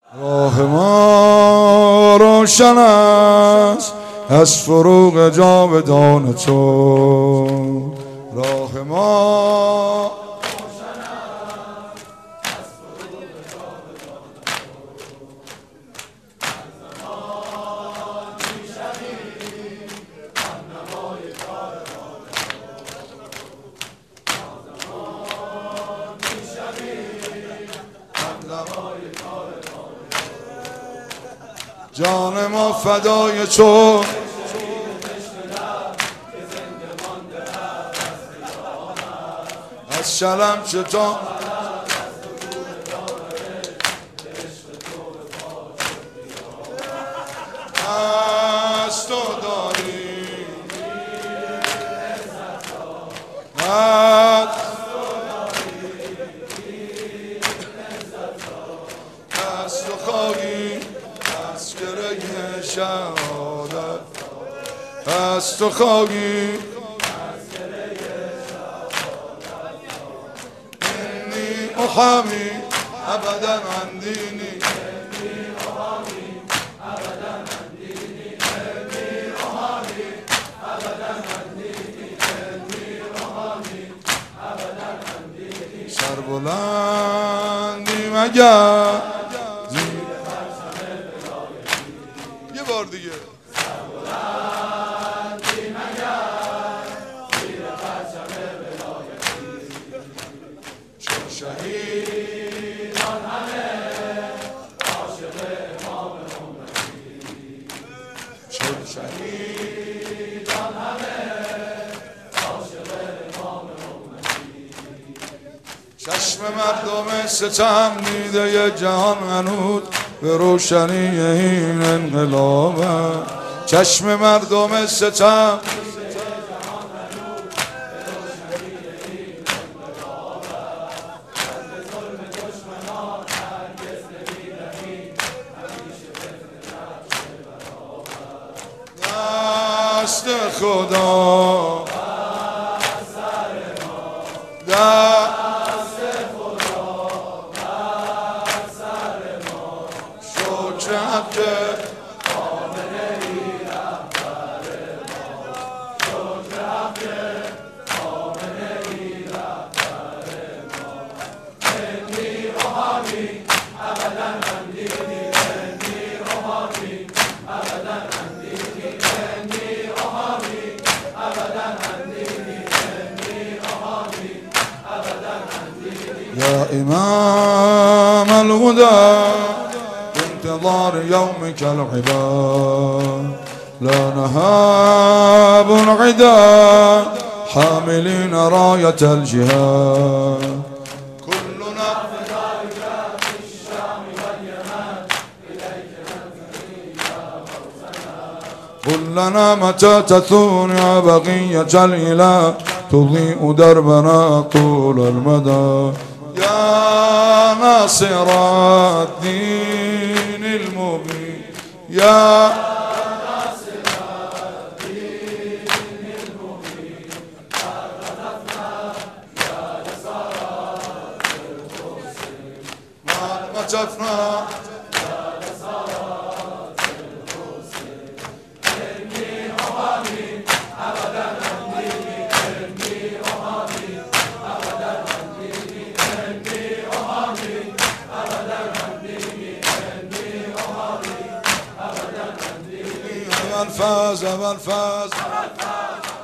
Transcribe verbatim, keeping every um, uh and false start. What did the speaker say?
راه ما روشن است از فروغ جاودان تو. راه ما روشن است از فروغ جاودان تو. هر زمان میشویم همنوای کاروان تو. هر زمان میشویم همنوای کاروان تو. جان ما فدای تو. از شلم چطور از تو داری از تو خواهی از گره شهادت از تو خواهی محامی ابدا عن دینی سربلندی مگر یه بار دیگه سربلندی مگر زیر پرچم ولایتی چون شهیدان همه عاشق امام امتی چون شهیدان همه عاشق امام امتی چشم مردم ستم دیده جهان هنوز به روشنی این انقلاب چشم مردم ستم دست خدا دست خدا بر سر ما شکر حق آمنه ای رهبر ما شکر حق آمنه ای رهبر ما هندی روحانی ابدا عن دینی هندی روحانی ابدا عن دینی هندی روحانی ابدا عن دینی هندی روحانی ابدا عن دینی یا امام الهدى بانتظار يومك العباد لا نهاب العدا حاملين راية الجهاد كلنا فدائك في الشام واليمن إليك ننتهي يا مولانا قل لنا متى تثون يا بقية الإله تضيء دربنا طول المدى يا ناصر الدين المبين يا ناصر الدين المبين أغلقنا يا نصارى الحسين ما متفنا يا نصارى الحسين إني أهاني أبدا عن ديني إني أهاني أبدا عن ديني إني أهاني أبدا عن ديني إني أهاني أبدا عن ديني والفاز والفاز